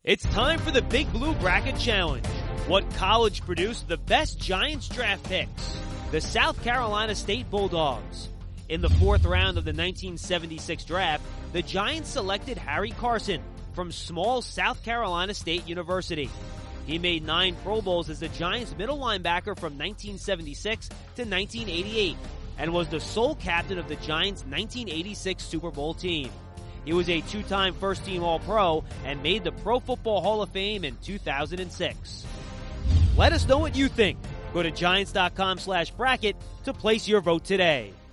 It's time for the Big Blue Bracket Challenge. What college produced the best Giants draft picks? The South Carolina State Bulldogs. In the fourth round of the 1976 draft, the Giants selected Harry Carson from small South Carolina State University. He made 9 Pro Bowls as the Giants middle linebacker from 1976 to 1988 and was the sole captain of the Giants' 1986 Super Bowl team. He was a 2-time first-team All-Pro and made the Pro Football Hall of Fame in 2006. Let us know what you think. Go to Giants.com/bracket to place your vote today.